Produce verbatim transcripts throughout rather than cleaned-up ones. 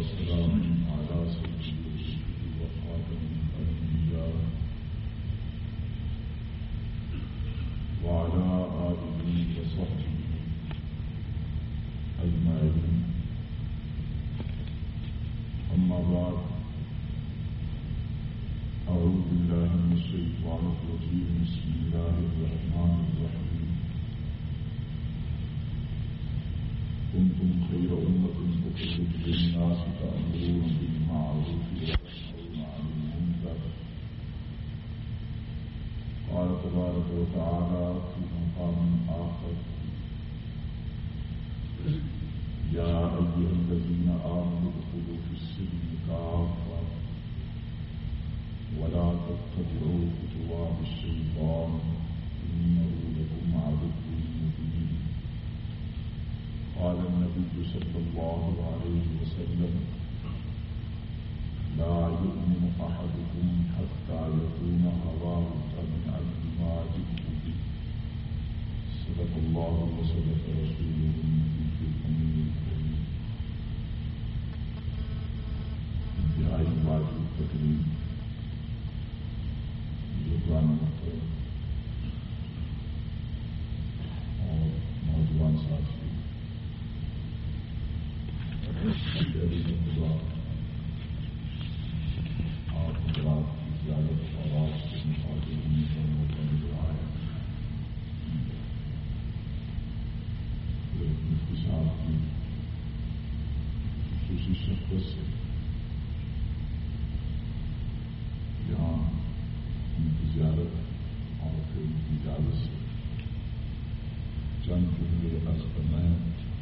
والسلام على سيد الرسل وخاتم الأنبياء وعلى آله وصحبه أجمعين. أما بعد، أعوذ بالله من الشيطان الرجيم. بسم الله الرحمن الرحيم. كنتم خير أمة أخرجت للناس تأمرون بالمعروف وتنهون عن المنكر. قال تبارك وتعالى في مقام آخر: يا أيها الذين آمنوا ادخلوا في السلم كافة ولا تتبعوا خطوات الشيطان إنه لكم عدو مبين. قال النبي صلى الله عليه وسلم: لا يؤمن أحدكم حتى يكون هواه تبعا لما جئت به. صدق الله وصدق رسوله النبي الأمين الكريم. انتہائی واجب تقریب جوان محترم اور نوجوان ساتھی، آپ حضرات کی زیادت آواز کے مخاطب ہونے کا موقع مل رہا ہے. مفتی صاحب کی خصوصی شفقت سے یہاں ان کی زیارت اور پھر ان کی اجازت سے چند جملے عرض کرنا ہے.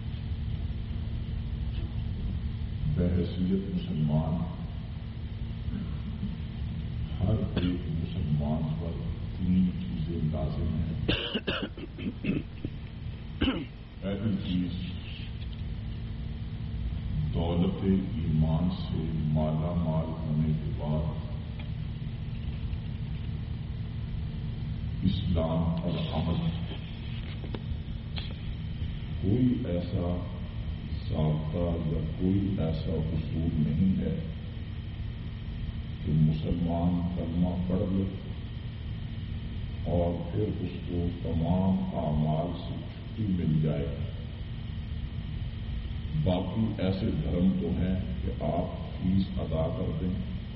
بحیثیت مسلمان ہر ایک مسلمان پر تین چیزیں لازم ہیں. پہلی چیز دولت ایمان سے مالا مال ہونے کے بعد اسلام اور عمل. کوئی ایسا ضابطہ یا کوئی ایسا اصول نہیں ہے کہ مسلمان کلمہ پڑھ لے اور پھر اس کو تمام اعمال سے چھٹی مل جائے. باقی ایسے دھرم تو ہیں کہ آپ فیس ادا کر دیں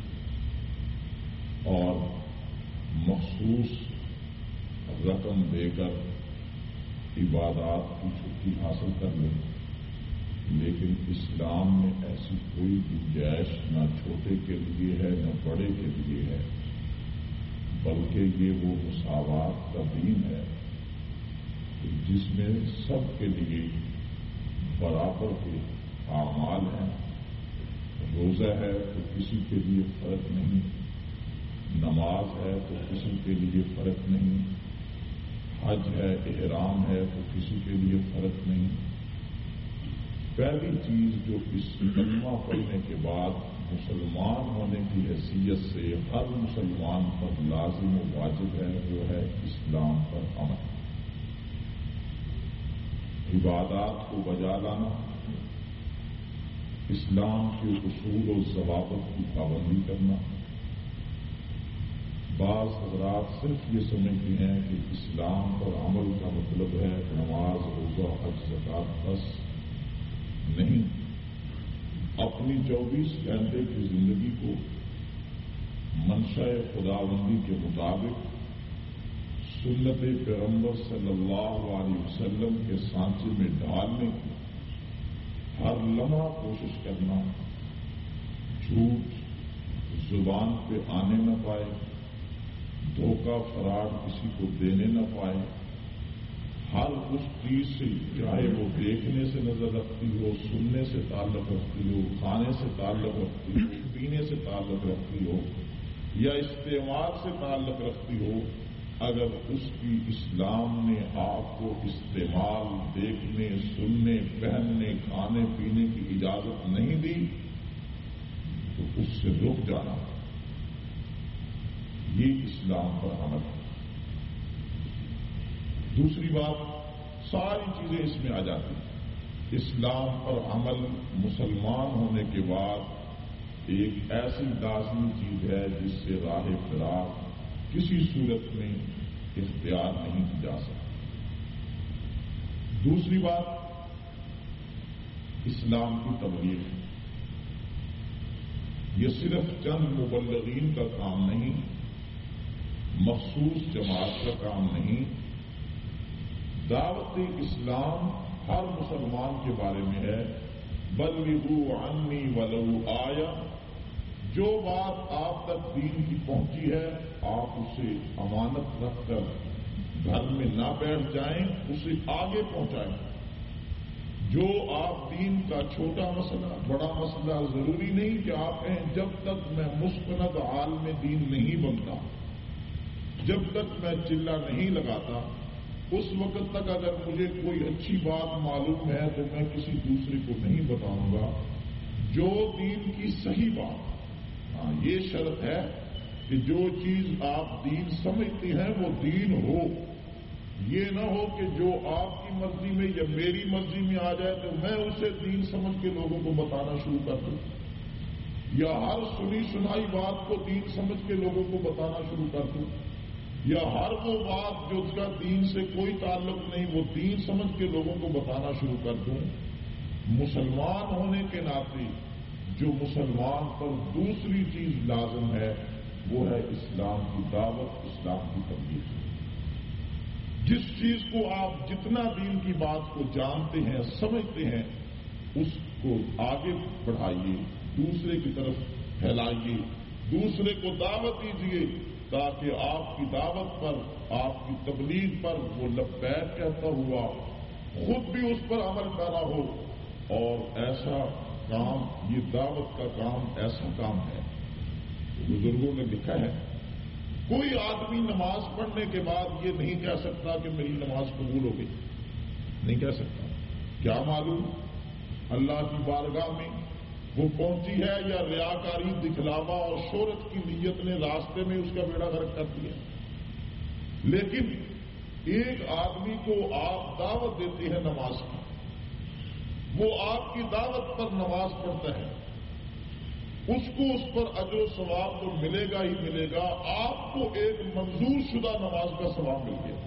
اور مخصوص رقم دے کر عبادات کی چھٹی حاصل کر لیں. لیکن اسلام میں ایسی کوئی گنجائش نہ چھوٹے کے لیے ہے نہ بڑے کے لیے ہے، بلکہ یہ وہ مساوات کا دین ہے جس میں سب کے لیے برابر کے اعمال ہیں. روزہ ہے تو کسی کے لیے فرق نہیں، نماز ہے تو کسی کے لیے فرق نہیں، حج ہے، احرام ہے تو کسی کے لیے فرق نہیں. پہلی چیز جو اس کلمہ پڑھنے کے بعد مسلمان ہونے کی حیثیت سے ہر مسلمان پر لازم و واجب ہے وہ ہے اسلام پر عمل. عبادات کو بجا لانا، اسلام کے اصول و ضوابط کی پابندی کرنا. بعض حضرات صرف یہ سمجھتے ہیں کہ اسلام پر عمل کا مطلب ہے نماز، روزہ، حج، زکات. بس نہیں، اپنی چوبیس گھنٹے کی زندگی کو منشاء خداوندی کے مطابق سنت پیغمبر صلی اللہ علیہ وسلم کے سانچے میں ڈالنے کی ہر لمحہ کوشش کرنا. جھوٹ زبان پہ آنے نہ پائے، دھوکہ فراڈ کسی کو دینے نہ پائے. ہر اس چیز سے، چاہے وہ دیکھنے سے نظر رکھتی ہو، سننے سے تعلق رکھتی ہو، کھانے سے تعلق رکھتی ہو، پینے سے تعلق رکھتی ہو یا استعمال سے تعلق رکھتی ہو، اگر اس کی اسلام نے آپ کو استعمال، دیکھنے، سننے، پہننے، کھانے پینے کی اجازت نہیں دی تو اس سے رک جانا. یہ اسلام پر عمل ہے. دوسری بات، ساری چیزیں اس میں آ جاتی ہیں. اسلام پر عمل مسلمان ہونے کے بعد ایک ایسی لازمی چیز ہے جس سے راہ فراق کسی صورت میں اختیار نہیں کی جا سکتی۔ دوسری بات اسلام کی تبلیغ ہے۔ یہ صرف چند مبلغین کا کام نہیں، مخصوص جماعت کا کام نہیں، دعوت اسلام ہر مسلمان کے بارے میں ہے۔ بلغوا عنی ولو آیا، جو بات آپ تک دین کی پہنچی ہے آپ اسے امانت رکھ کر گھر میں نہ بیٹھ جائیں، اسے آگے پہنچائیں۔ جو آپ دین کا چھوٹا مسئلہ بڑا مسئلہ ضروری نہیں کہ آپ کہیں جب تک میں مستند عالم دین نہیں بنتا، جب تک میں چلہ نہیں لگاتا، اس وقت تک اگر مجھے کوئی اچھی بات معلوم ہے تو میں کسی دوسرے کو نہیں بتاؤں گا۔ جو دین کی صحیح بات، ہاں یہ شرط ہے کہ جو چیز آپ دین سمجھتے ہیں وہ دین ہو، یہ نہ ہو کہ جو آپ کی مرضی میں یا میری مرضی میں آ جائے تو میں اسے دین سمجھ کے لوگوں کو بتانا شروع کر دوں، یا ہر سنی سنائی بات کو دین سمجھ کے لوگوں کو بتانا شروع کر دوں، یا ہر وہ بات جو اس کا دین سے کوئی تعلق نہیں وہ دین سمجھ کے لوگوں کو بتانا شروع کر دوں۔ مسلمان ہونے کے ناطے جو مسلمان پر دوسری چیز لازم ہے وہ ہے اسلام کی دعوت، اسلام کی تبلیغ۔ جس چیز کو آپ جتنا دین کی بات کو جانتے ہیں سمجھتے ہیں اس کو آگے بڑھائیے، دوسرے کی طرف پھیلائیے، دوسرے کو دعوت دیجیے تاکہ آپ کی دعوت پر، آپ کی تبلیغ پر وہ لبیک کہتا ہوا خود بھی اس پر عمل پیرا ہو۔ اور ایسا کام، یہ دعوت کا کام ایسا کام ہے، بزرگوں نے لکھا ہے کوئی آدمی نماز پڑھنے کے بعد یہ نہیں کہہ سکتا کہ میری نماز قبول ہو گئی، نہیں کہہ سکتا۔ کیا معلوم اللہ کی بارگاہ میں وہ پہنچی ہے یا ریاکاری، دکھلاوا اور شہرت کی نیت نے راستے میں اس کا بیڑا غرق کر دیا۔ لیکن ایک آدمی کو آپ دعوت دیتے ہیں نماز کی، وہ آپ کی دعوت پر نماز پڑھتا ہے، اس کو اس پر اجر و ثواب تو ملے گا ہی ملے گا، آپ کو ایک منظور شدہ نماز کا ثواب مل گیا۔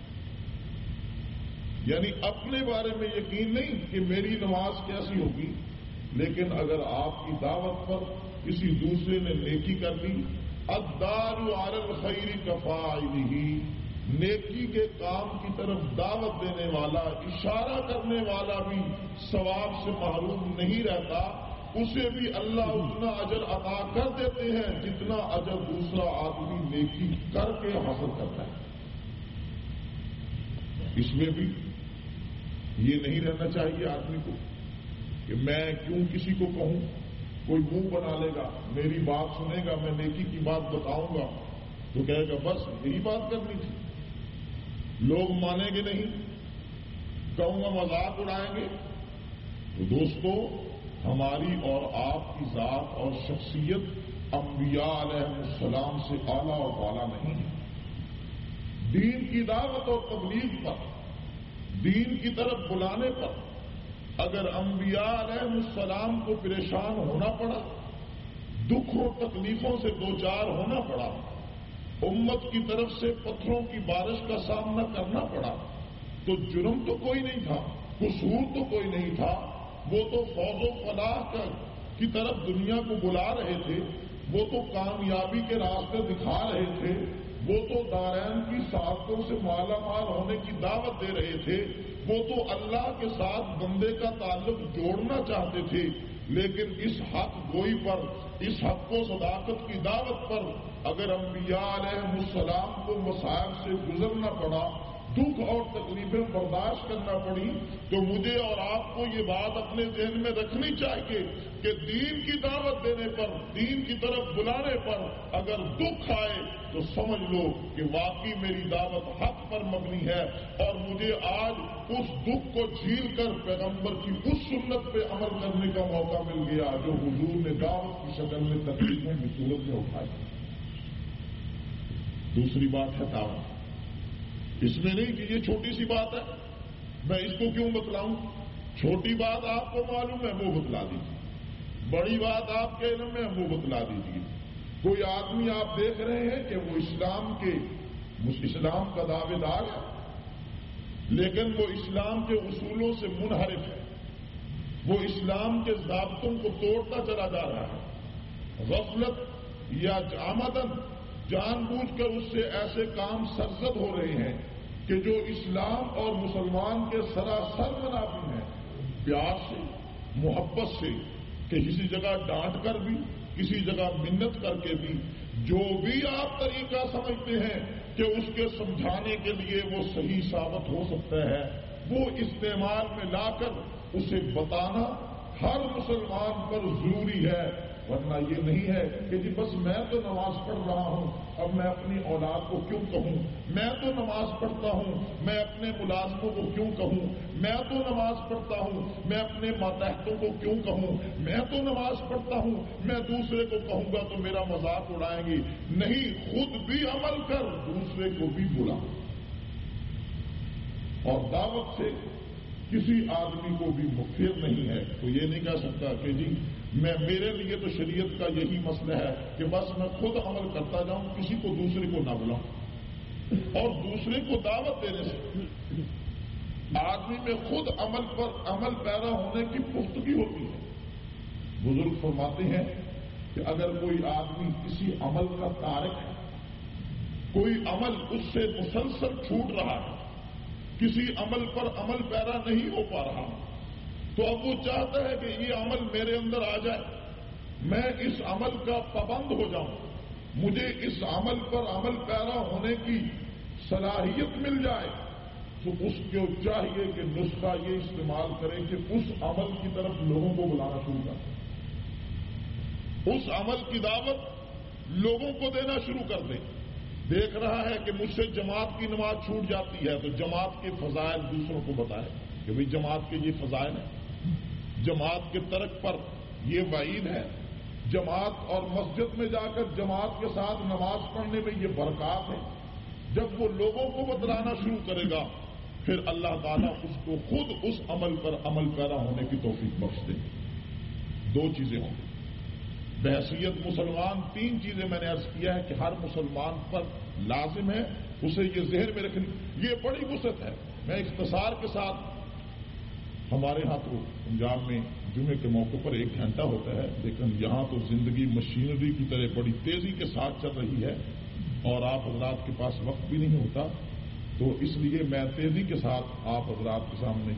یعنی اپنے بارے میں یقین نہیں کہ میری نماز کیسی ہوگی، لیکن اگر آپ کی دعوت پر کسی دوسرے نے نیکی کر دی، الدار علی الخیر کفاعلہ، نیکی کے کام کی طرف دعوت دینے والا، اشارہ کرنے والا بھی ثواب سے محروم نہیں رہتا، اسے بھی اللہ اتنا اجر عطا کر دیتے ہیں جتنا اجر دوسرا آدمی نیکی کر کے حاصل کرتا ہے۔ اس میں بھی یہ نہیں رہنا چاہیے آدمی کو کہ میں کیوں کسی کو کہوں، کوئی منہ بنا لے گا، میری بات سنے گا، میں نیکی کی بات بتاؤں گا تو کہے گا بس یہی بات کرنی تھی، لوگ مانیں گے نہیں، کہوں گا مذاق اڑائیں گے۔ تو دوستو، ہماری اور آپ کی ذات اور شخصیت انبیاء علیہ السلام سے اعلیٰ اور بالا نہیں ہے۔ دین کی دعوت اور تبلیغ پر، دین کی طرف بلانے پر اگر انبیاء علیہ السلام کو پریشان ہونا پڑا، دکھ و تکلیفوں سے دوچار ہونا پڑا، امت کی طرف سے پتھروں کی بارش کا سامنا کرنا پڑا، تو جرم تو کوئی نہیں تھا، قصور تو کوئی نہیں تھا، وہ تو فوز و فلاح کی طرف دنیا کو بلا رہے تھے، وہ تو کامیابی کے راستے دکھا رہے تھے، وہ تو دارین کی سعادتوں سے مالا مال ہونے کی دعوت دے رہے تھے، وہ تو اللہ کے ساتھ بندے کا تعلق جوڑنا چاہتے تھے۔ لیکن اس حق گوئی پر، اس حق و صداقت کی دعوت پر اگر انبیاء علیہ السلام کو مصائب سے گزرنا پڑا، دکھ اور تکلیفیں برداشت کرنا پڑی، تو مجھے اور آپ کو یہ بات اپنے ذہن میں رکھنی چاہیے کہ دین کی دعوت دینے پر، دین کی طرف بلانے پر اگر دکھ آئے تو سمجھ لو کہ واقعی میری دعوت حق پر مبنی ہے، اور مجھے آج اس دکھ کو جھیل کر پیغمبر کی اس سنت پہ عمل کرنے کا موقع مل گیا جو حضور نے دعوت کی شکل میں تکلیفوں کی صورت میں اٹھائی۔ دوسری بات ہے دعوت، اس میں نہیں کہ یہ چھوٹی سی بات ہے، میں اس کو کیوں بتلاؤں، چھوٹی بات آپ کو معلوم ہے وہ بتلا دیجیے، بڑی بات آپ کے علم میں وہ بتلا دیجیے۔ کوئی آدمی آپ دیکھ رہے ہیں کہ وہ اسلام کے اسلام کا دعوے دار ہے، لیکن وہ اسلام کے اصولوں سے منحرف ہے، وہ اسلام کے ضابطوں کو توڑتا چلا جا رہا ہے، غفلت یا عمدن جان بوجھ کر اس سے ایسے کام سرزد ہو رہے ہیں کہ جو اسلام اور مسلمان کے سراسر منافی ہیں، پیار سے محبت سے کہ کسی جگہ ڈانٹ کر بھی کسی جگہ منت کر کے بھی جو بھی آپ طریقہ سمجھتے ہیں کہ اس کے سمجھانے کے لیے وہ صحیح ثابت ہو سکتا ہے، وہ استعمال میں لا کر اسے بتانا ہر مسلمان پر ضروری ہے۔ ورنہ یہ نہیں ہے کہ جی بس میں تو نماز پڑھ رہا ہوں، اب میں اپنی اولاد کو کیوں کہوں، میں تو نماز پڑھتا ہوں، میں اپنے ملازموں کو کیوں کہوں، میں تو نماز پڑھتا ہوں، میں اپنے ماتحتوں کو کیوں کہوں، میں تو نماز پڑھتا ہوں، میں دوسرے کو کہوں گا تو میرا مذاق اڑائیں گی۔ نہیں، خود بھی عمل کر، دوسرے کو بھی بلا۔ اور دعوت سے کسی آدمی کو بھی مخفر نہیں ہے، تو یہ نہیں کہہ سکتا کہ جی میں میرے لیے تو شریعت کا یہی مسئلہ ہے کہ بس میں خود عمل کرتا جاؤں، کسی کو دوسرے کو نہ بلاؤں۔ اور دوسرے کو دعوت دینے سے آدمی میں خود عمل پر عمل پیدا ہونے کی پختگی ہوتی ہے۔ بزرگ فرماتے ہیں کہ اگر کوئی آدمی کسی عمل کا تارک ہے، کوئی عمل اس سے مسلسل چھوٹ رہا ہے، کسی عمل پر عمل پیدا نہیں ہو پا رہا، تو اب وہ چاہتا ہے کہ یہ عمل میرے اندر آ جائے، میں اس عمل کا پابند ہو جاؤں، مجھے اس عمل پر عمل پیدا ہونے کی صلاحیت مل جائے، تو اس کو چاہیے کہ نسخہ یہ استعمال کرے کہ اس عمل کی طرف لوگوں کو بلانا شروع کر دے، اس عمل کی دعوت لوگوں کو دینا شروع کر دے۔ دیکھ رہا ہے کہ مجھ سے جماعت کی نماز چھوٹ جاتی ہے تو جماعت کے فضائل دوسروں کو بتائے کہ بھئی جماعت کے یہ فضائل ہیں، جماعت کے ترک پر یہ وعید ہے، جماعت اور مسجد میں جا کر جماعت کے ساتھ نماز پڑھنے میں یہ برکات ہے۔ جب وہ لوگوں کو بتلانا شروع کرے گا پھر اللہ تعالیٰ اس کو خود اس عمل پر عمل پیدا ہونے کی توفیق بخش دے گی۔ دو چیزیں ہوں گی بحیثیت مسلمان، تین چیزیں میں نے عرض کیا ہے کہ ہر مسلمان پر لازم ہے اسے یہ ذہن میں رکھنی، یہ بڑی وسعت ہے۔ میں اختصار کے ساتھ، ہمارے ہاں تو پنجاب میں جمعے کے موقع پر ایک گھنٹہ ہوتا ہے، لیکن یہاں تو زندگی مشینری کی طرح بڑی تیزی کے ساتھ چل رہی ہے اور آپ حضرات کے پاس وقت بھی نہیں ہوتا، تو اس لیے میں تیزی کے ساتھ آپ حضرات کے سامنے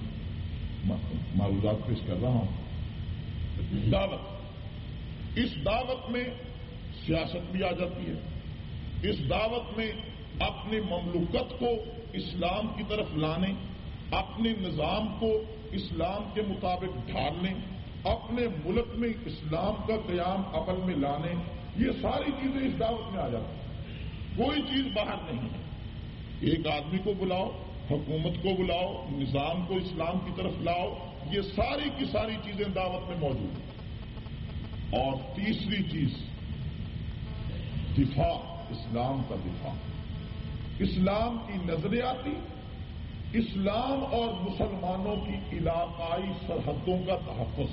معروضات پیش کر رہا ہوں۔ دعوت، اس دعوت میں سیاست بھی آ جاتی ہے، اس دعوت میں اپنی مملوکت کو اسلام کی طرف لانے، اپنے نظام کو اسلام کے مطابق ڈھالنے، اپنے ملک میں اسلام کا قیام عمل میں لانے، یہ ساری چیزیں اس دعوت میں آ جاتی ہیں، کوئی چیز باہر نہیں ہے۔ ایک آدمی کو بلاؤ، حکومت کو بلاؤ، نظام کو اسلام کی طرف لاؤ، یہ ساری کی ساری چیزیں دعوت میں موجود ہیں۔ اور تیسری چیز دفاع، اسلام کا دفاع، اسلام کی نظریاتی، اسلام اور مسلمانوں کی علاقائی سرحدوں کا تحفظ۔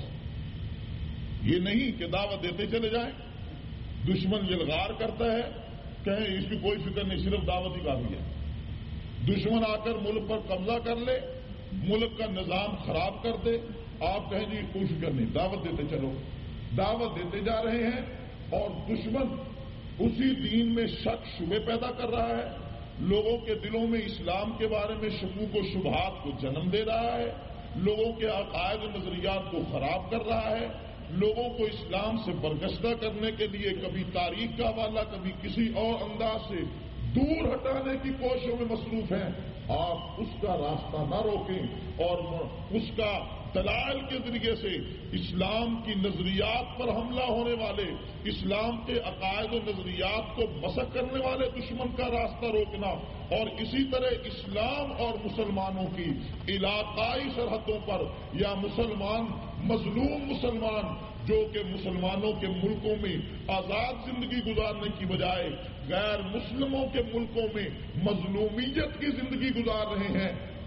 یہ نہیں کہ دعوت دیتے چلے جائیں، دشمن یلغار کرتا ہے کہیں اس کی کوئی فکر نہیں، صرف دعوت ہی کافی ہے۔ دشمن آ کر ملک پر قبضہ کر لے، ملک کا نظام خراب کر دے، آپ کہیں جی کوئی فکر نہیں، دعوت دیتے چلو۔ دعوت دیتے جا رہے ہیں اور دشمن اسی دین میں شک شبے پیدا کر رہا ہے، لوگوں کے دلوں میں اسلام کے بارے میں شکوک و شبہات کو جنم دے رہا ہے، لوگوں کے عقائد و نظریات کو خراب کر رہا ہے، لوگوں کو اسلام سے برگشتہ کرنے کے لیے کبھی تاریخ کا حوالہ کبھی کسی اور انداز سے دور ہٹانے کی کوششوں میں مصروف ہیں۔ آپ اس کا راستہ نہ روکیں اور اس کا دلائل کے ذریعے سے اسلام کی نظریات پر حملہ ہونے والے، اسلام کے عقائد و نظریات کو مسخ کرنے والے دشمن کا راستہ روکنا، اور اسی طرح اسلام اور مسلمانوں کی علاقائی سرحدوں پر یا مسلمان مظلوم مسلمان جو کہ مسلمانوں کے ملکوں میں آزاد زندگی گزارنے کی بجائے غیر مسلموں کے ملکوں میں مظلومیت کی زندگی گزار رہے ہیں،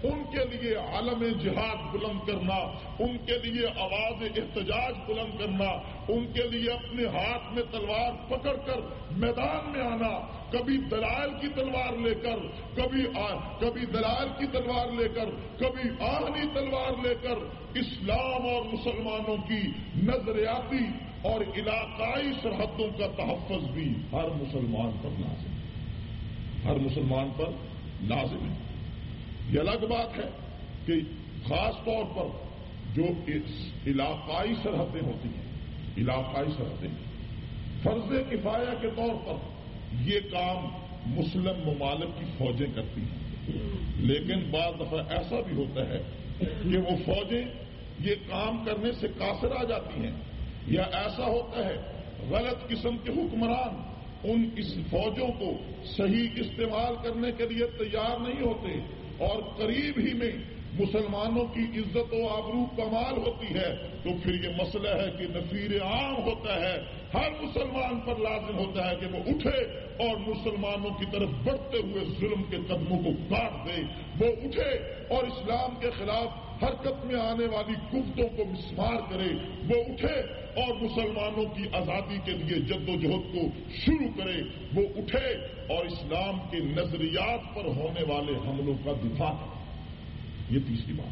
ان کے لیے عالم جہاد بلند کرنا، ان کے لیے آواز احتجاج بلند کرنا، ان کے لیے اپنے ہاتھ میں تلوار پکڑ کر میدان میں آنا، کبھی دلائل کی تلوار لے کر، کبھی آ, کبھی دلائل کی تلوار لے کر، کبھی آہنی تلوار لے کر اسلام اور مسلمانوں کی نظریاتی اور علاقائی سرحدوں کا تحفظ بھی ہر مسلمان پر لازم ہے، ہر مسلمان پر لازم ہے۔ یہ الگ بات ہے کہ خاص طور پر جو علاقائی سرحدیں ہوتی ہیں، علاقائی سرحدیں فرض کفایہ کے طور پر یہ کام مسلم ممالک کی فوجیں کرتی ہیں، لیکن بعض دفعہ ایسا بھی ہوتا ہے کہ وہ فوجیں یہ کام کرنے سے قاصر آ جاتی ہیں، یا ایسا ہوتا ہے غلط قسم کے حکمران ان اس فوجوں کو صحیح استعمال کرنے کے لیے تیار نہیں ہوتے، اور قریب ہی میں مسلمانوں کی عزت و آبرو کمال ہوتی ہے، تو پھر یہ مسئلہ ہے کہ نفیر عام ہوتا ہے، ہر مسلمان پر لازم ہوتا ہے کہ وہ اٹھے اور مسلمانوں کی طرف بڑھتے ہوئے ظلم کے قدموں کو کاٹ دے، وہ اٹھے اور اسلام کے خلاف حرکت میں آنے والی گفتوں کو مسمار کرے، وہ اٹھے اور مسلمانوں کی آزادی کے لیے جد و جہد کو شروع کرے، وہ اٹھے اور اسلام کے نظریات پر ہونے والے حملوں کا دفاع کرے۔ یہ تیسری بات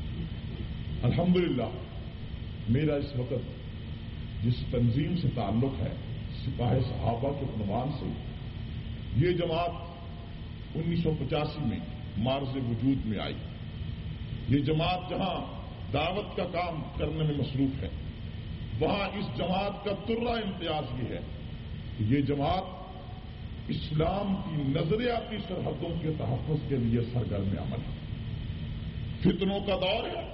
ہے۔ الحمدللہ میرا اس وقت جس تنظیم سے تعلق ہے، سپاہ صحابہ کے عنوان سے، یہ جماعت انیس سو پچاسی میں مارز وجود میں آئی۔ یہ جماعت جہاں دعوت کا کام کرنے میں مصروف ہے، وہاں اس جماعت کا ترہ امتیاز یہ ہے کہ یہ جماعت اسلام کی نظریاتی سرحدوں کے تحفظ کے لیے سرگرم عمل ہے۔ فتنوں کا دور ہے،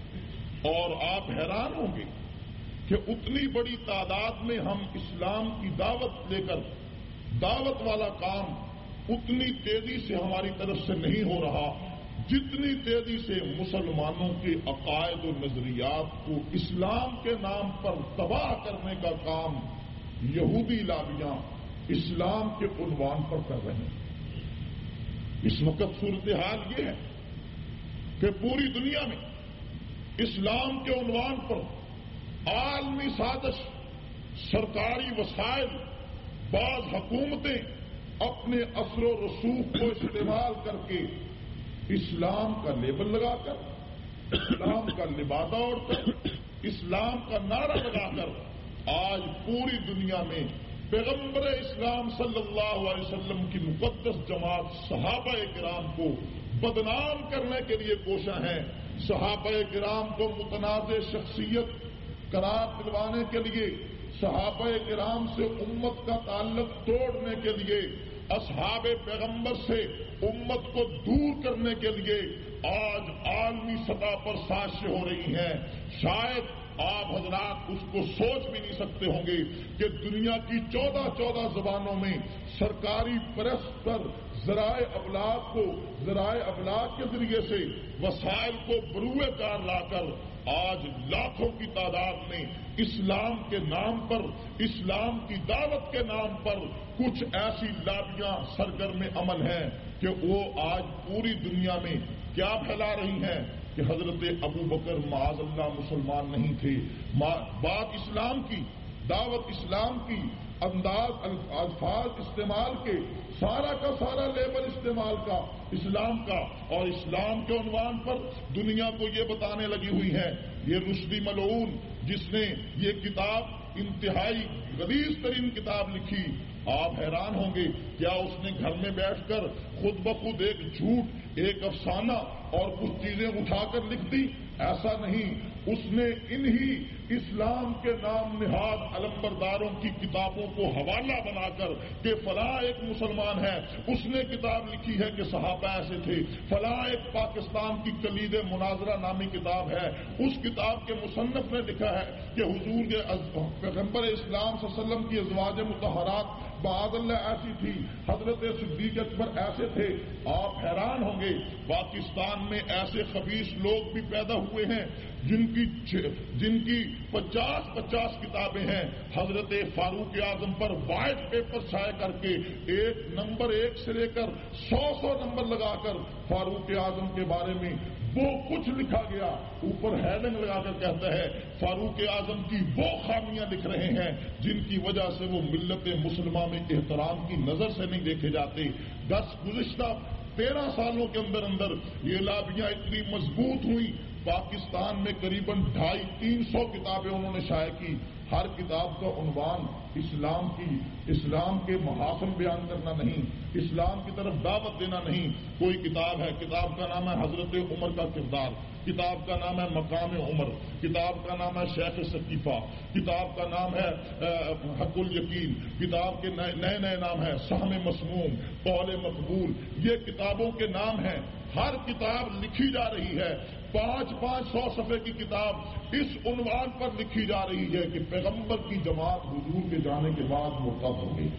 اور آپ حیران ہوں گے کہ اتنی بڑی تعداد میں ہم اسلام کی دعوت لے کر دعوت والا کام اتنی تیزی سے ہماری طرف سے نہیں ہو رہا جتنی تیزی سے مسلمانوں کے عقائد و نظریات کو اسلام کے نام پر تباہ کرنے کا کام یہودی لابیاں اسلام کے عنوان پر کر رہے ہیں۔ اس وقت صورتحال یہ ہے کہ پوری دنیا میں اسلام کے عنوان پر عالمی سازش، سرکاری وسائل، بعض حکومتیں اپنے اثر و رسوخ کو استعمال کر کے اسلام کا لیبل لگا کر، اسلام کا لبادہ اوڑھ کر، اسلام کا نعرہ لگا کر آج پوری دنیا میں پیغمبر اسلام صلی اللہ علیہ وسلم کی مقدس جماعت صحابہ کرام کو بدنام کرنے کے لیے کوشاں ہیں، صحابہ کرام کو متنازع شخصیت قرار دلوانے کے لیے، صحابہ کرام سے امت کا تعلق توڑنے کے لیے، اصحاب پیغمبر سے امت کو دور کرنے کے لیے آج عالمی سطح پر سازشیں ہو رہی ہیں۔ شاید آپ حضرات اس کو سوچ بھی نہیں سکتے ہوں گے کہ دنیا کی چودہ چودہ زبانوں میں سرکاری پریس پر ذرائع ابلاغ کو ذرائع ابلاغ کے ذریعے سے وسائل کو بروئے کار لا کر آج لاکھوں کی تعداد میں اسلام کے نام پر، اسلام کی دعوت کے نام پر کچھ ایسی لابیاں سرگرم عمل ہیں کہ وہ آج پوری دنیا میں کیا پھیلا رہی ہیں کہ حضرت ابو بکر معاذ اللہ مسلمان نہیں تھے، بات اسلام کی، دعوت اسلام کی، انداز الفاظ استعمال کے، سارا کا سارا لیبل استعمال کا اسلام کا، اور اسلام کے عنوان پر دنیا کو یہ بتانے لگی ہوئی ہے۔ یہ رشدی ملعون جس نے یہ کتاب انتہائی غلیظ ترین کتاب لکھی، آپ حیران ہوں گے کیا اس نے گھر میں بیٹھ کر خود بخود ایک جھوٹ، ایک افسانہ اور کچھ چیزیں اٹھا کر لکھ دی؟ ایسا نہیں، اس نے انہی اسلام کے نام نہاد علمبرداروں کی کتابوں کو حوالہ بنا کر کہ فلاں ایک مسلمان ہے، اس نے کتاب لکھی ہے کہ صحابہ ایسے تھے، فلاں ایک پاکستان کی کلید مناظرہ نامی کتاب ہے، اس کتاب کے مصنف نے لکھا ہے کہ حضور کے پیغمبر اسلام صلی اللہ علیہ وسلم کی ازواج مطہرات بعد اللہ ایسی تھی، حضرت صدیق اکبر ایسے تھے۔ آپ حیران ہوں گے پاکستان میں ایسے خبیث لوگ بھی پیدا ہوئے ہیں جن کی جن کی پچاس پچاس کتابیں ہیں، حضرت فاروق اعظم پر وائٹ پیپر شائع کر کے ایک نمبر ایک سے لے کر سو سو نمبر لگا کر فاروق اعظم کے بارے میں وہ کچھ لکھا گیا، اوپر ہیڈنگ لگا کر کہتا ہے فاروق اعظم کی وہ خامیاں لکھ رہے ہیں جن کی وجہ سے وہ ملت مسلمہ میں احترام کی نظر سے نہیں دیکھے جاتے۔ دس گزشتہ تیرہ سالوں کے اندر اندر یہ لابیاں اتنی مضبوط ہوئی، پاکستان میں قریباً ڈھائی تین سو کتابیں انہوں نے شائع کی۔ ہر کتاب کا عنوان اسلام کی اسلام کے محاسن بیان کرنا نہیں، اسلام کی طرف دعوت دینا نہیں۔ کوئی کتاب ہے، کتاب کا نام ہے حضرت عمر کا کردار، کتاب کا نام ہے مقام عمر، کتاب کا نام ہے شیخ ثقیفہ، کتاب کا نام ہے حق الیقین، کتاب کے نئے نئے نئے نام ہیں سہم مسموم، قول مقبول۔ یہ کتابوں کے نام ہیں۔ ہر کتاب لکھی جا رہی ہے، پانچ پانچ سو صفحے کی کتاب اس عنوان پر لکھی جا رہی ہے کہ پیغمبر کی جماعت حضور کے جانے کے بعد مرتد ہو گئی۔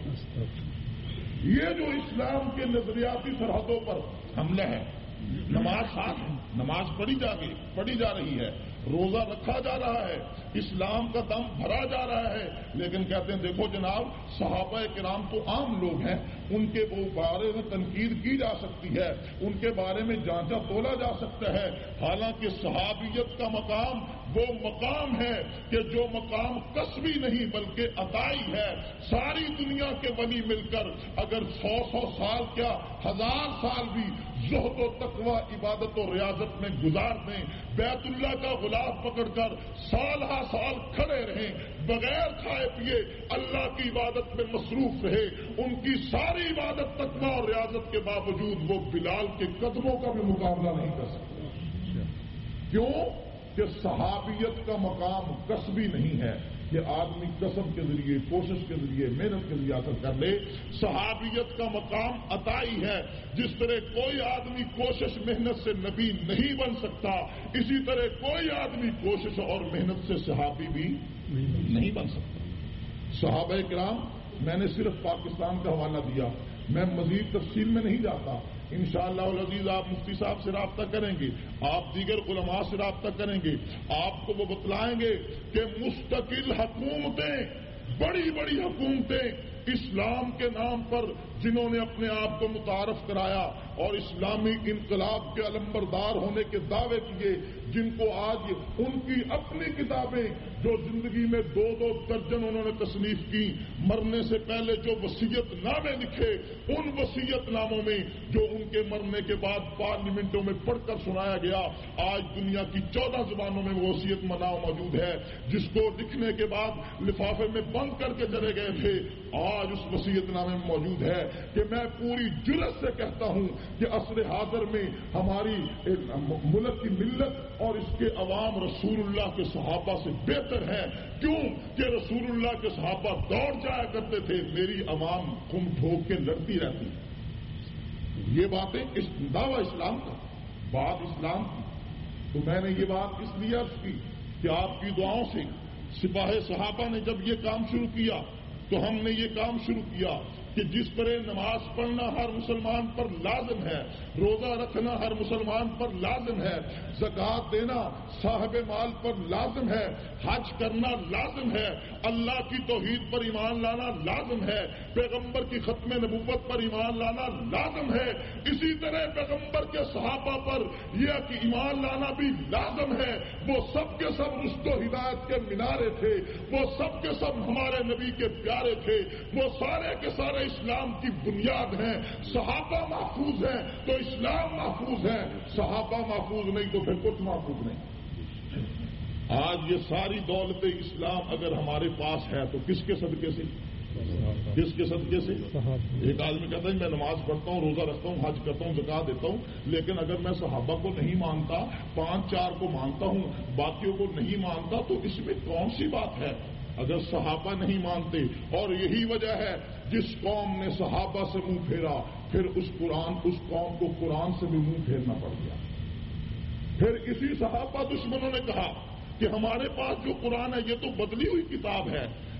یہ جو اسلام کے نظریاتی سرحدوں پر حملہ ہے، نماز ساتھ ہے، نماز پڑھی جا گئی پڑھی جا رہی ہے، روزہ رکھا جا رہا ہے، اسلام کا دم بھرا جا رہا ہے، لیکن کہتے ہیں دیکھو جناب صحابہ کرام تو عام لوگ ہیں، ان کے وہ بارے میں تنقید کی جا سکتی ہے، ان کے بارے میں جانچا تولا جا سکتا ہے، حالانکہ صحابیت کا مقام وہ مقام ہے کہ جو مقام کسبی نہیں بلکہ عطائی ہے۔ ساری دنیا کے ولی مل کر اگر سو سو سال کیا ہزار سال بھی زہد و تقوی عبادت و ریاضت میں گزار دیں، بیت اللہ کا غلاف پکڑ کر سال ہا سال کھڑے رہیں، بغیر کھائے پیے اللہ کی عبادت میں مصروف رہے، ان کی ساری عبادت تقوی اور ریاضت کے باوجود وہ بلال کے قدموں کا بھی مقابلہ نہیں کر سکتے۔ کیوں کہ صحابیت کا مقام کسبی نہیں ہے کہ آدمی کسب کے ذریعے، کوشش کے ذریعے، محنت کے ذریعے حاصل کر لے۔ صحابیت کا مقام عطائی ہے۔ جس طرح کوئی آدمی کوشش محنت سے نبی نہیں بن سکتا، اسی طرح کوئی آدمی کوشش اور محنت سے صحابی بھی نہیں بن سکتا۔ صحابہ کرام، میں نے صرف پاکستان کا حوالہ دیا، میں مزید تفصیل میں نہیں جاتا۔ انشاءاللہ العزیز آپ مفتی صاحب سے رابطہ کریں گے، آپ دیگر علماء سے رابطہ کریں گے، آپ کو وہ بتلائیں گے کہ مستقل حکومتیں، بڑی بڑی حکومتیں اسلام کے نام پر جنہوں نے اپنے آپ کو متعارف کرایا اور اسلامی انقلاب کے علمبردار ہونے کے دعوے کیے، جن کو آج ان کی اپنی کتابیں جو زندگی میں دو دو درجن انہوں نے تصنیف کی، مرنے سے پہلے جو وصیت نامے لکھے، ان وصیت ناموں میں جو ان کے مرنے کے بعد پارلیمنٹوں میں پڑھ کر سنایا گیا، آج دنیا کی چودہ زبانوں میں وہ وصیت نامہ موجود ہے، جس کو لکھنے کے بعد لفافے میں بند کر کے چلے گئے تھے، آج اس وصیت نامے میں موجود ہے کہ میں پوری جرأت سے کہتا ہوں کہ عصر حاضر میں ہماری ملک کی ملت اور اس کے عوام رسول اللہ کے صحابہ سے بہتر ہے۔ کیوں کہ رسول اللہ کے صحابہ دوڑ جایا کرتے تھے، میری عوام خم ٹھوک کے لڑتی رہتی۔ یہ باتیں اس دعوی اسلام کا، بات اسلام کی، تو میں نے یہ بات اس لیے عرض کی کہ آپ کی دعاؤں سے سپاہ صحابہ نے جب یہ کام شروع کیا تو ہم نے یہ کام شروع کیا کہ جس طرح نماز پڑھنا ہر مسلمان پر لازم ہے، روزہ رکھنا ہر مسلمان پر لازم ہے، زکوٰۃ دینا صاحب مال پر لازم ہے، حج کرنا لازم ہے، اللہ کی توحید پر ایمان لانا لازم ہے، پیغمبر کی ختم نبوت پر ایمان لانا لازم ہے، اسی طرح پیغمبر کے صحابہ پر یہ کہ ایمان لانا بھی لازم ہے۔ وہ سب کے سب رشد و ہدایت کے مینارے تھے، وہ سب کے سب ہمارے نبی کے پیارے تھے، وہ سارے کے سارے اسلام کی بنیاد ہیں۔ صحابہ محفوظ ہیں تو اسلام محفوظ ہے، صحابہ محفوظ نہیں تو پھر کچھ محفوظ نہیں۔ آج یہ ساری دولت اسلام اگر ہمارے پاس ہے تو کس کے صدقے سے؟ کس کے صدقے سے؟ ایک آدمی کہتا ہے میں نماز پڑھتا ہوں، روزہ رکھتا ہوں، حج کرتا ہوں، زکوٰۃ دیتا ہوں، لیکن اگر میں صحابہ کو نہیں مانتا، پانچ چار کو مانتا ہوں، باقیوں کو نہیں مانتا، تو اس میں کون سی بات ہے؟ اگر صحابہ نہیں مانتے، اور یہی وجہ ہے جس قوم نے صحابہ سے منہ پھیرا، پھر اس قرآن اس قوم کو قرآن سے بھی منہ پھیرنا پڑ گیا۔ پھر اسی صحابہ دشمنوں نے کہا کہ ہمارے پاس جو قرآن ہے یہ تو بدلی ہوئی کتاب ہے،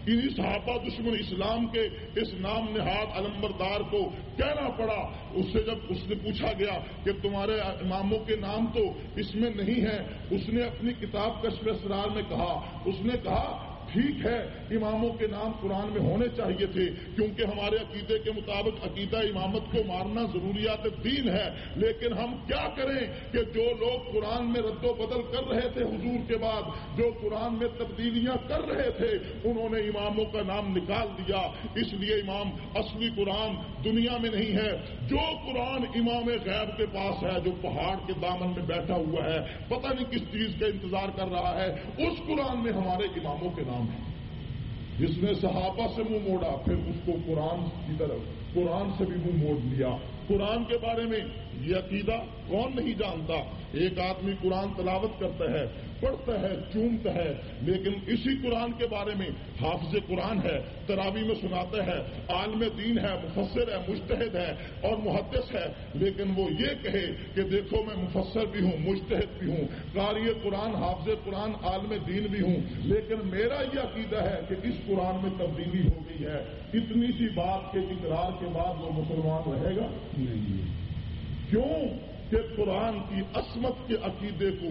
انہی صحابہ دشمن اسلام کے اس نام نہاد علمبردار کو کہنا پڑا. اس سے جب اس نے پوچھا گیا کہ تمہارے اماموں کے نام تو اس میں نہیں ہے, اس نے اپنی کتاب کشف اسرار میں کہا, اس نے کہا ٹھیک ہے اماموں کے نام قرآن میں ہونے چاہیے تھے, کیونکہ ہمارے عقیدے کے مطابق عقیدہ امامت کو ماننا ضروریات دین ہے, لیکن ہم کیا کریں کہ جو لوگ قرآن میں رد و بدل کر رہے تھے حضور کے بعد, جو قرآن میں تبدیلیاں کر رہے تھے, انہوں نے اماموں کا نام نکال دیا. اس لیے امام اصلی قرآن دنیا میں نہیں ہے. جو قرآن امام غیب کے پاس ہے, جو پہاڑ کے دامن میں بیٹھا ہوا ہے, پتہ نہیں کس چیز کا انتظار کر رہا ہے, اس قرآن میں ہمارے اماموں کے نام ہے. جس نے صحابہ سے منہ موڑا پھر اس کو قرآن کی طرف, قرآن سے بھی منہ موڑ لیا. قرآن کے بارے میں یہ عقیدہ کون نہیں جانتا؟ ایک آدمی قرآن تلاوت کرتا ہے, پڑھتا ہے, چومتا ہے, لیکن اسی قرآن کے بارے میں حافظ قرآن ہے, تراویح میں سناتا ہے, عالم دین ہے, مفسر ہے, مجتہد ہے اور محدث ہے, لیکن وہ یہ کہے کہ دیکھو میں مفسر بھی ہوں, مجتہد بھی ہوں, قاری قرآن, حافظ قرآن, عالم دین بھی ہوں, لیکن میرا یہ عقیدہ ہے کہ اس قرآن میں تبدیلی ہو گئی ہے. اتنی سی بات کے اقرار کے بعد وہ مسلمان رہے گا نہیں. کیوں کہ قرآن کی عصمت کے عقیدے کو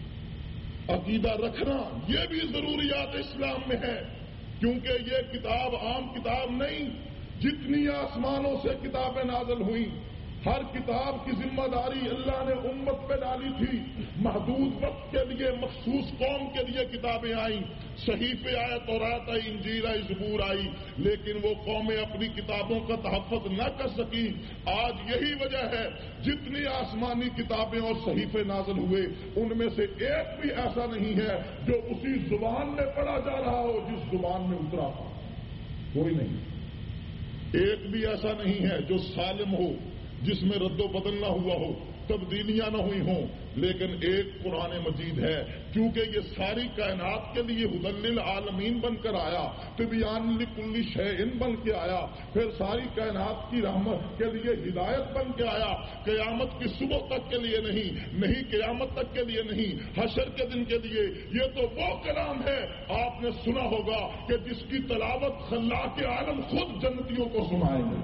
عقیدہ رکھنا یہ بھی ضروریات اسلام میں ہے, کیونکہ یہ کتاب عام کتاب نہیں. جتنی آسمانوں سے کتابیں نازل ہوئیں, ہر کتاب کی ذمہ داری اللہ نے امت پہ ڈالی تھی. محدود وقت کے لیے مخصوص قوم کے لیے کتابیں آئیں, صحیفے آئے, تورات آئی, انجیل آئی, زبور آئی, لیکن وہ قومیں اپنی کتابوں کا تحفظ نہ کر سکیں. آج یہی وجہ ہے جتنی آسمانی کتابیں اور صحیفے نازل ہوئے ان میں سے ایک بھی ایسا نہیں ہے جو اسی زبان میں پڑھا جا رہا ہو جس زبان میں اترا تھا. کوئی نہیں. ایک بھی ایسا نہیں ہے جو سالم ہو, جس میں رد و بدل نہ ہوا ہو, تبدیلیاں نہ ہوئی ہوں. لیکن ایک قرآن مجید ہے, کیونکہ یہ ساری کائنات کے لیے ہدی للعالمین بن کر آیا, تبیان لکل شیء بن کے آیا, پھر ساری کائنات کی رحمت کے لیے ہدایت بن کے آیا. قیامت کی صبح تک کے لیے نہیں, نہیں قیامت تک کے لیے نہیں, حشر کے دن کے لیے. یہ تو وہ کلام ہے آپ نے سنا ہوگا کہ جس کی تلاوت خلاق عالم خود جنتیوں کو سنائیں گے.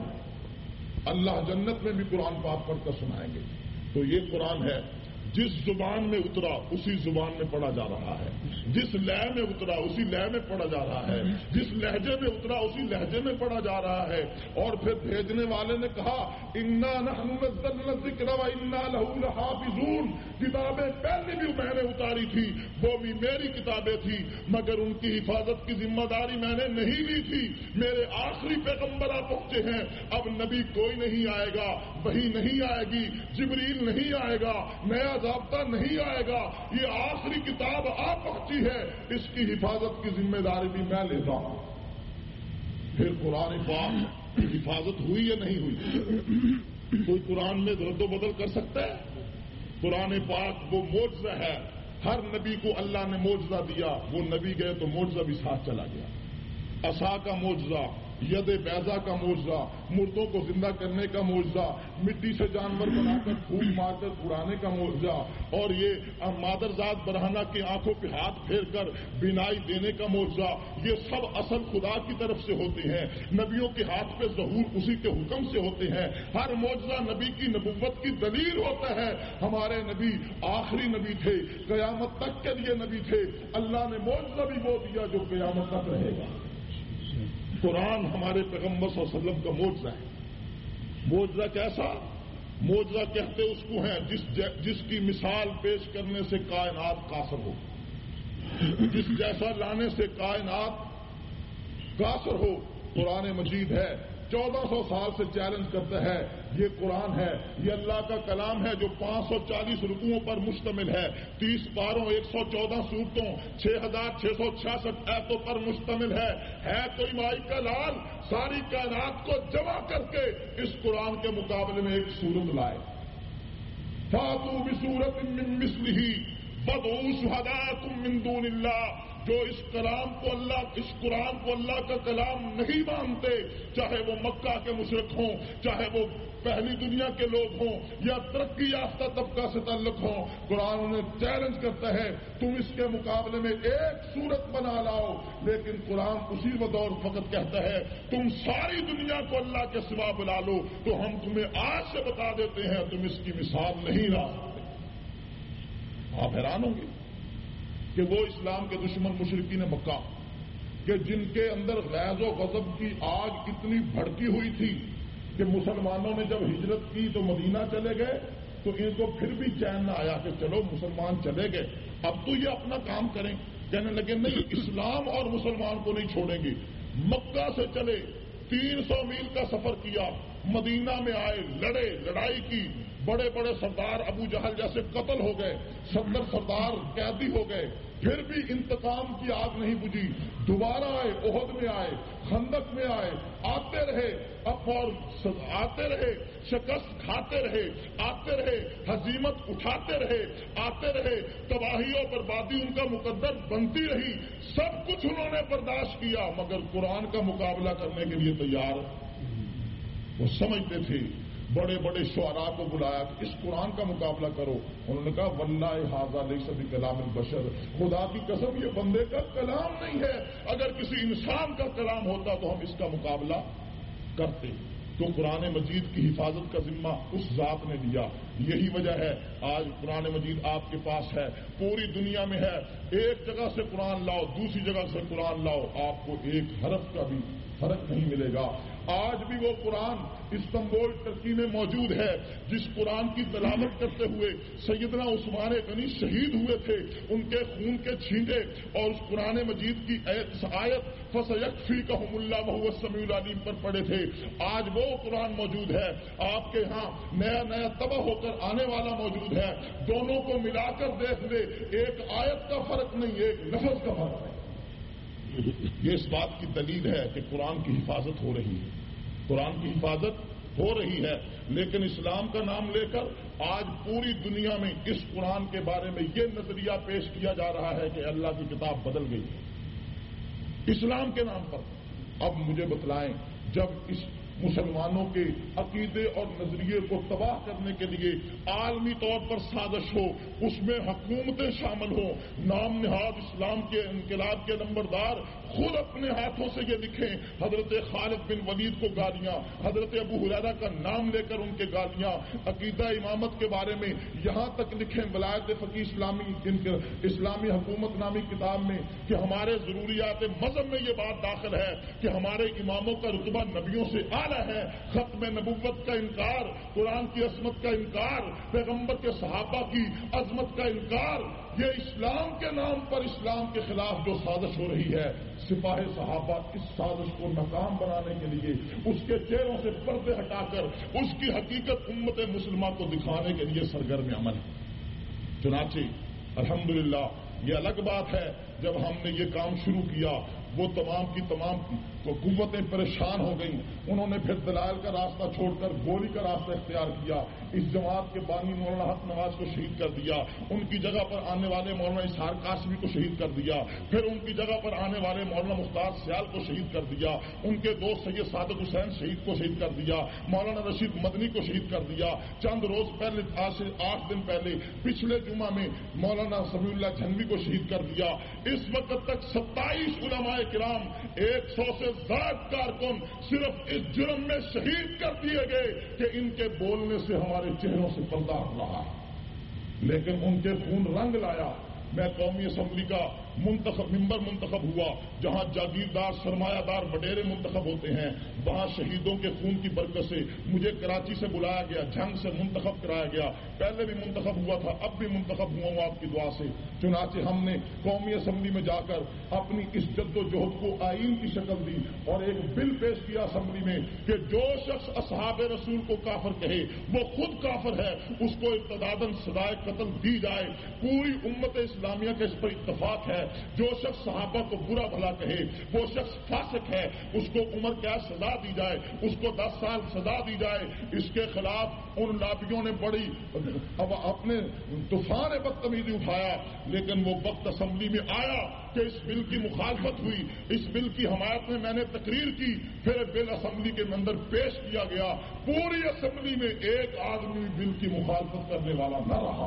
اللہ جنت میں بھی قرآن پاک پڑھ کر سنائیں گے. تو یہ قرآن ہے جس زبان میں اترا اسی زبان میں پڑھا جا رہا ہے, جس لے میں اترا اسی لے میں پڑھا جا رہا ہے, جس لہجے میں اترا اسی لہجے میں پڑھا جا رہا ہے. اور پھر بھیجنے والے نے کہا انا نحن نزلنا الذکر وانا لہ لحافظون, کتابیں پہلے بھی میں نے اتاری تھی, وہ بھی میری کتابیں تھی, مگر ان کی حفاظت کی ذمہ داری میں نے نہیں لی تھی. میرے آخری پیغمبر آ پہنچے ہیں, اب نبی کوئی نہیں آئے گا, وحی نہیں آئے گی, جبریل نہیں آئے گا, نیا ضابطہ نہیں آئے گا. یہ آخری کتاب آ پہنچی ہے, اس کی حفاظت کی ذمہ داری بھی میں لیتا ہوں. پھر قرآن پاک کی حفاظت ہوئی یا نہیں ہوئی؟ کوئی قرآن میں رد و بدل کر سکتا ہے؟ قرآن پاک وہ معجزہ ہے, ہر نبی کو اللہ نے معجزہ دیا, وہ نبی گئے تو معجزہ بھی ساتھ چلا گیا. عصا کا معجزہ, ید بیضا کا معجزہ, مردوں کو زندہ کرنے کا معجزہ, مٹی سے جانور بنا کر پھونک مار کر اڑانے کا معجزہ, اور یہ مادرزاد برہنہ کی آنکھوں پہ ہاتھ پھیر کر بینائی دینے کا معجزہ. یہ سب اصل خدا کی طرف سے ہوتے ہیں. نبیوں کے ہاتھ پہ ظہور اسی کے حکم سے ہوتے ہیں. ہر معجزہ نبی کی نبوت کی دلیل ہوتا ہے. ہمارے نبی آخری نبی تھے, قیامت تک کے لیے نبی تھے. اللہ نے معجزہ بھی وہ دیا جو قیامت تک رہے گا. قرآن ہمارے پیغمبر صلی اللہ علیہ وسلم کا معجزہ ہے. معجزہ کیسا؟ معجزہ کہتے اس کو ہیں جس جس کی مثال پیش کرنے سے کائنات قاصر ہو, جس جیسا لانے سے کائنات قاصر ہو. قرآن مجید ہے, چودہ سو سال سے چیلنج کرتا ہے. یہ قرآن ہے, یہ اللہ کا کلام ہے جو پانچ سو چالیس رکوعوں پر مشتمل ہے, تیس پاروں, ایک سو چودہ سورتوں, چھ ہزار چھ سو چھیاسٹھ ایتوں پر مشتمل ہے. ہے تو مائی کا لال, ساری کائنات کو جمع کر کے اس قرآن کے مقابلے میں ایک سورت لائے. فاتوا بسورۃ من مثلہ وادعوا شہداءکم من دون اللہ جو اس کلام کو اللہ اس قرآن کو اللہ کا کلام نہیں مانتے، چاہے وہ مکہ کے مشرک ہوں، چاہے وہ پہلی دنیا کے لوگ ہوں یا ترقی یافتہ طبقہ سے تعلق ہوں، قرآن انہیں چیلنج کرتا ہے تم اس کے مقابلے میں ایک صورت بنا لاؤ، لیکن قرآن اسی بدور فقط کہتا ہے تم ساری دنیا کو اللہ کے سوا بلا لو تو ہم تمہیں آج سے بتا دیتے ہیں تم اس کی مثال نہیں لا سکتے۔ آپ حیران ہوں گے کہ وہ اسلام کے دشمن مشرکین مکہ کہ جن کے اندر غیظ و غضب کی آگ اتنی بھڑکی ہوئی تھی کہ مسلمانوں نے جب ہجرت کی تو مدینہ چلے گئے تو ان کو پھر بھی چین نہ آیا کہ چلو مسلمان چلے گئے اب تو یہ اپنا کام کریں، کہنے لگے نہیں اسلام اور مسلمان کو نہیں چھوڑیں گے۔ مکہ سے چلے، تین سو میل کا سفر کیا، مدینہ میں آئے، لڑے، لڑائی کی، بڑے بڑے سردار ابو جہل جیسے قتل ہو گئے، ستر سردار قیدی ہو گئے، پھر بھی انتقام کی آگ نہیں بجھی، دوبارہ آئے، احد میں آئے، خندق میں آئے، آتے رہے، اب اور آتے رہے، شکست کھاتے رہے، آتے رہے، ہزیمت اٹھاتے رہے، آتے رہے، تباہی اور بربادی ان کا مقدر بنتی رہی، سب کچھ انہوں نے برداشت کیا مگر قرآن کا مقابلہ کرنے کے لیے تیار وہ سمجھتے تھے۔ بڑے بڑے شعراء کو بلایا کہ اس قرآن کا مقابلہ کرو، انہوں نے کہا واللہ ھذا لیس بکلام البشر، خدا کی قسم یہ بندے کا کلام نہیں ہے، اگر کسی انسان کا کلام ہوتا تو ہم اس کا مقابلہ کرتے۔ تو قرآن مجید کی حفاظت کا ذمہ اس ذات نے لیا۔ یہی وجہ ہے آج قرآن مجید آپ کے پاس ہے، پوری دنیا میں ہے، ایک جگہ سے قرآن لاؤ دوسری جگہ سے قرآن لاؤ آپ کو ایک حرف کا بھی فرق نہیں ملے گا۔ آج بھی وہ قرآن استنبول ترکی میں موجود ہے جس قرآن کی تلاوت کرتے ہوئے سیدنا عثمان غنی شہید ہوئے تھے، ان کے خون کے چھینٹے اور اس قرآن مجید کی آیت فَسَيَكْفِيكَهُمُ اللَّهُ وَهُوَ السَّمِيعُ الْعَلِيمُ پر پڑے تھے۔ آج وہ قرآن موجود ہے، آپ کے ہاں نیا نیا تباہ ہو کر آنے والا موجود ہے، دونوں کو ملا کر دیکھ لے، ایک آیت کا فرق نہیں، ایک لفظ کا فرق ہے۔ یہ اس بات کی دلیل ہے کہ قرآن کی حفاظت ہو رہی ہے، قرآن کی حفاظت ہو رہی ہے، لیکن اسلام کا نام لے کر آج پوری دنیا میں اس قرآن کے بارے میں یہ نظریہ پیش کیا جا رہا ہے کہ اللہ کی کتاب بدل گئی ہے اسلام کے نام پر۔ اب مجھے بتلائیں جب اس مسلمانوں کے عقیدے اور نظریے کو تباہ کرنے کے لیے عالمی طور پر سازش ہو، اس میں حکومتیں شامل ہوں، نام نہاد اسلام کے انقلاب کے نمبردار خود اپنے ہاتھوں سے یہ لکھیں، حضرت خالد بن ولید کو گالیاں، حضرت ابو ہریرہ کا نام لے کر ان کے گالیاں، عقیدہ امامت کے بارے میں یہاں تک لکھیں ولایت فقیہ اسلامی اسلامی حکومت نامی کتاب میں کہ ہمارے ضروریات مذہب میں یہ بات داخل ہے کہ ہمارے اماموں کا رتبہ نبیوں سے اعلیٰ ہے، ختم نبوت کا انکار، قرآن کی عظمت کا انکار، پیغمبر کے صحابہ کی عظمت کا انکار، یہ اسلام کے نام پر اسلام کے خلاف جو سازش ہو رہی ہے، سپاہ صحابہ اس سازش کو ناکام بنانے کے لیے اس کے چہروں سے پردے ہٹا کر اس کی حقیقت امت مسلمہ کو دکھانے کے لیے سرگرم عمل ہے۔ چنانچہ الحمدللہ یہ الگ بات ہے جب ہم نے یہ کام شروع کیا وہ تمام کی تمام قوتیں پریشان ہو گئیں، انہوں نے پھر دلائل کا راستہ چھوڑ کر گولی کا راستہ اختیار کیا، اس جماعت کے بانی مولانا حق نواز کو شہید کر دیا، ان کی جگہ پر آنے والے مولانا اسحاق قاسمی کو شہید کر دیا، پھر ان کی جگہ پر آنے والے مولانا مختار سیال کو شہید کر دیا، ان کے دوست سید صادق حسین شہید کو شہید کر دیا، مولانا رشید مدنی کو شہید کر دیا، چند روز پہلے آج سے آٹھ دن پہلے پچھلے جمعہ میں مولانا سمیع اللہ جھنوی کو شہید کر دیا۔ اس وقت تک ستائیس علماء کرام ایک سو سے زائد کارکن صرف اس جرم میں شہید کر دیے گئے کہ ان کے بولنے سے ہمارے چہروں سے پردہ ہٹ رہا ہے، لیکن ان کے خون رنگ لایا۔ میں قومی اسمبلی کا منتخب ممبر منتخب ہوا، جہاں جاگیردار سرمایہ دار وڈیرے منتخب ہوتے ہیں، وہاں شہیدوں کے خون کی برکت سے مجھے کراچی سے بلایا گیا، جنگ سے منتخب کرایا گیا، پہلے بھی منتخب ہوا تھا، اب بھی منتخب ہوا ہوں آپ کی دعا سے۔ چنانچہ ہم نے قومی اسمبلی میں جا کر اپنی اس جد و جہد کو آئین کی شکل دی اور ایک بل پیش کیا اسمبلی میں کہ جو شخص اصحاب رسول کو کافر کہے وہ خود کافر ہے، اس کو ارتداداً سزائے قتل دی جائے۔ پوری امت اسلامیہ کا اس پر اتفاق ہے جو شخص صحابہ کو برا بھلا کہے وہ شخص فاسق ہے، اس کو عمر قید سزا دی جائے، اس کو دس سال سزا دی جائے۔ اس کے خلاف ان لابیوں نے بڑی اب اپنے طوفان بدتمیزی اٹھایا، لیکن وہ وقت اسمبلی میں آیا کہ اس بل کی مخالفت ہوئی، اس بل کی حمایت میں میں نے تقریر کی، پھر بل اسمبلی کے اندر پیش کیا گیا، پوری اسمبلی میں ایک آدمی بل کی مخالفت کرنے والا نہ رہا،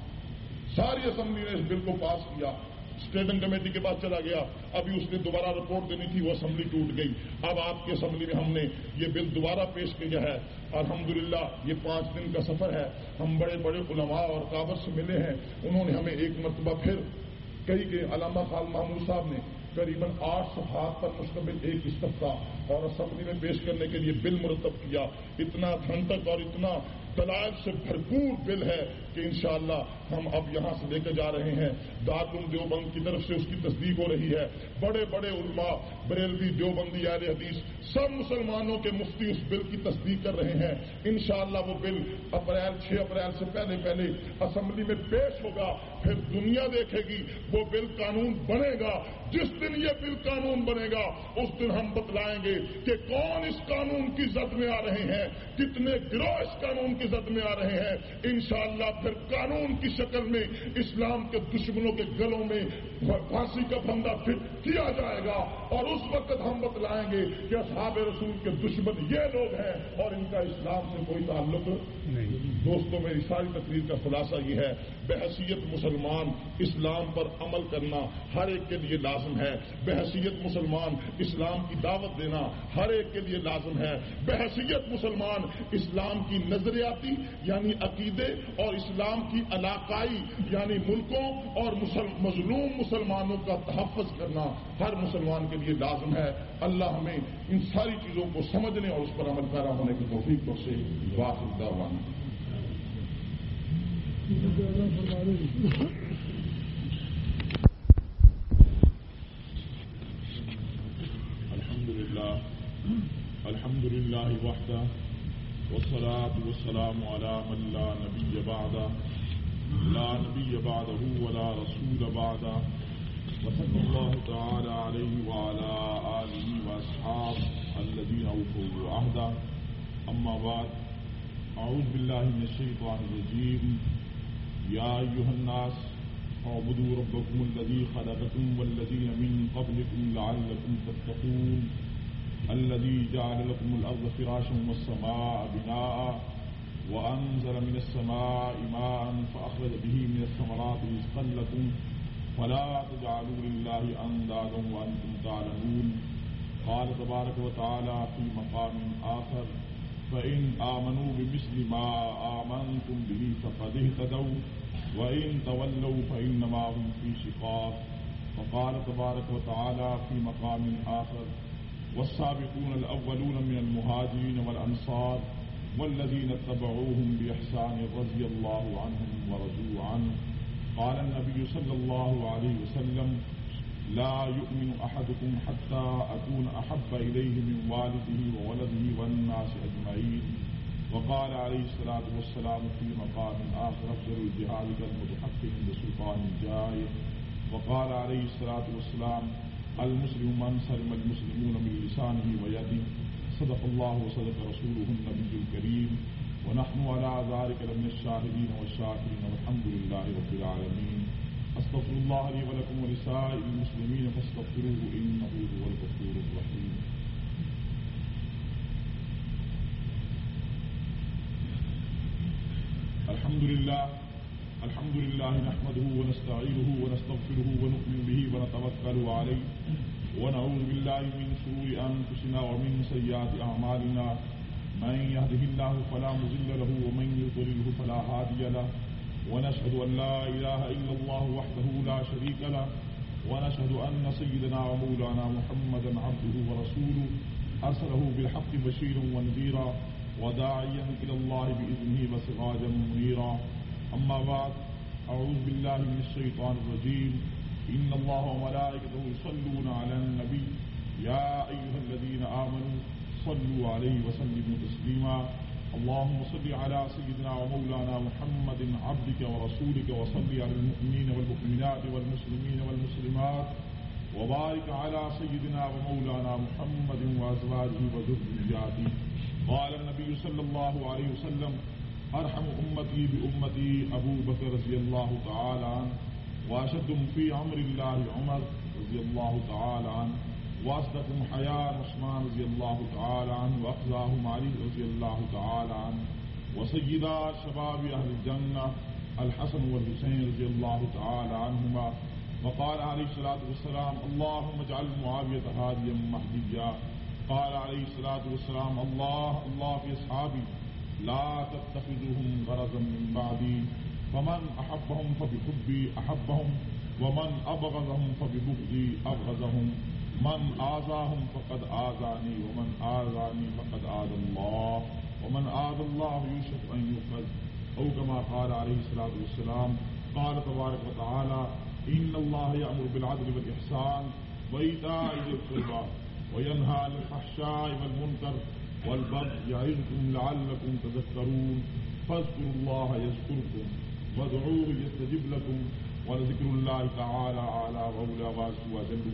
ساری اسمبلی نے اس بل کو پاس کیا۔ اسٹینڈنگ کمیٹی کے پاس چلا گیا، ابھی اس نے دوبارہ رپورٹ دینی تھی، وہ اسمبلی ٹوٹ گئی۔ اب آپ کی اسمبلی میں ہم نے یہ بل دوبارہ پیش کیا ہے، الحمدللہ یہ پانچ دن کا سفر ہے، ہم بڑے بڑے علماء اور کابر سے ملے ہیں، انہوں نے ہمیں ایک مرتبہ پھر کئی کہ علامہ خان محمود صاحب نے قریباً آٹھ صفحات پر مشتمل ایک استفتاء اور اسمبلی میں پیش کرنے کے لیے بل مرتب کیا۔ اتنا دھنتک اور اتنا دلائل سے بھرپور بل ہے کہ انشاءاللہ ہم اب یہاں سے لے کے جا رہے ہیں، دارالعلوم دیوبند کی طرف سے اس کی تصدیق ہو رہی ہے، بڑے بڑے علماء بریلوی دیوبندی اہل حدیث سب مسلمانوں کے مفتی اس بل کی تصدیق کر رہے ہیں۔ انشاءاللہ وہ بل اپریل چھ اپریل سے پہلے پہلے اسمبلی میں پیش ہوگا، پھر دنیا دیکھے گی وہ بل قانون بنے گا۔ جس دن یہ بل قانون بنے گا اس دن ہم بتلائیں گے کہ کون اس قانون کی زد میں آ رہے ہیں، کتنے گروہ اس قانون کی زد میں آ رہے ہیں۔ انشاءاللہ پھر قانون کی شکل میں اسلام کے دشمنوں کے گلوں میں پھانسی کا پھندا فٹ کیا جائے گا، اور اس وقت ہم بتلائیں گے کہ اصحاب رسول کے دشمن یہ لوگ ہیں اور ان کا اسلام سے کوئی تعلق نہیں۔ دوستوں میری ساری تقریر کا خلاصہ یہ ہے، بحیثیت مسلمان اسلام پر عمل کرنا ہر ایک کے لیے لازم ہے، بحیثیت مسلمان اسلام کی دعوت دینا ہر ایک کے لیے لازم ہے، بحیثیت مسلمان اسلام کی نظریاتی یعنی عقیدے اور اسلام کی علاقائی یعنی ملکوں اور مظلوم مسلمانوں کا تحفظ کرنا ہر مسلمان کے لیے لازم ہے۔ اللہ ہمیں ان ساری چیزوں کو سمجھنے اور اس پر عمل پیرا ہونے کی توفیق بخشے۔ واخر دعوانا الحمد للہ الحمد للہ وحدہ والصلاة والسلام على من لا نبی بعدہ لا نبی بعدہ ولا رسول بعدہ وصلی اللہ تعالی علیہ وعلى آلہ واصحابہ الذین اوفوا عہدہ۔ اما بعد، اعوذ باللہ من الشیطان الرجیم۔ یا ایھا الناس اعبدوا ربکم الذی خلقکم والذین من قبلکم لعلکم تتقون الذی جعل لکم الارض فراشا والسماء بناء وانزل من السماء ماء فاخرج به من الثمرات رزقا لکم فلا تجعلوا للہ اندادا وانتم تعلمون۔ قال تبارک وتعالی فی مقام آخر فإن آمنوا بمثل ما آمنتم به فقد اهتدوا وإن تولوا فإنما هم في شقاق۔ وقال تبارك وتعالى في مقام آخر والسابقون الأولون من المهاجرين والأنصار والذين اتبعوهم بإحسان رضي الله عنهم ورضوا عنه۔ قال النبي صلى الله عليه وسلم لا يؤمن أحدكم حتى أكون أحب إليه من والده وولده والناس أجمعين۔ وقال عليه الصلاة والسلام في مقام آخر أفضل الجهاد كالمتحكم بسلطان جائر۔ وقال عليه الصلاة والسلام المسلم من سلم المسلمون من لسانه ويده۔ صدق الله وصدق رسوله النبي الكريم، ونحن على ذلك لمن الشاهدين والشاكرين والحمد لله رب العالمين۔ استغفر الله لي ولكم ولسائر المسلمين فاستغفروه إنه هو الغفور الرحيم۔ الحمد لله الحمد لله نحمده ونستعينه ونستغفره ونؤمن به ونتوكل عليه ونعوذ بالله من شرور أنفسنا ومن سيئات أعمالنا، من يهده الله فلا مضل له ومن يضلله فلا هادي له، ونشهد أن لا إله إلا الله وحده لا شريك له، ونشهد أن سيدنا ومولانا محمدا عبده ورسوله أرسله بالحق بشيرا ونذيرا وداعيا إلى الله بإذنه وسراجا منيرا۔ أما بعد، أعوذ بالله من الشيطان الرجيم۔ إن الله وملائكته يصلون على النبي يا أيها الذين آمنوا صلوا عليه وسلموا تسليما۔ اللهم صل على سيدنا ومولانا محمد عبدك ورسولك وصل على المؤمنين والمؤمنات والمسلمين والمسلمات وبارك على سيدنا ومولانا محمد وأزواجه وذرياته. قال النبي صلى الله عليه وسلم أرحم أمتي بأمتي أبو بكر رضي الله تعالى عنه وأشدهم في أمر الله عمر رضي الله تعالى عنه وأصدقهم حياء عثمان رضي الله تعالى عنه وأخزاهم علي رضي الله تعالى عنه وسيدا شباب أهل الجنة الحسن والحسين رضي الله تعالى عنهما. وقال عليه الصلاة والسلام اللهم اجعل معاوية هاديا مهديا. قال عليه الصلاة والسلام الله الله في أصحابي لا تتخذوهم غرضا من بعدي فمن أحبهم فبحبي أحبهم ومن أبغضهم فببغضي أبغضهم من آذاهم فقد آذاني ومن آذاني فقد آذى الله ومن آذى الله يوشك أن يؤخذ أو كما قال عليه الصلاة والسلام. قال تبارك وتعالى إن الله يأمر بالعدل والإحسان وإيتاء ذي القربى وينهى عن الفحشاء والمنكر والبغي يعظكم لعلكم تذكرون. فاذكروا الله يذكركم وادعوه يستجب لكم ولذكر الله تعالى أعلى وأولى وأجل.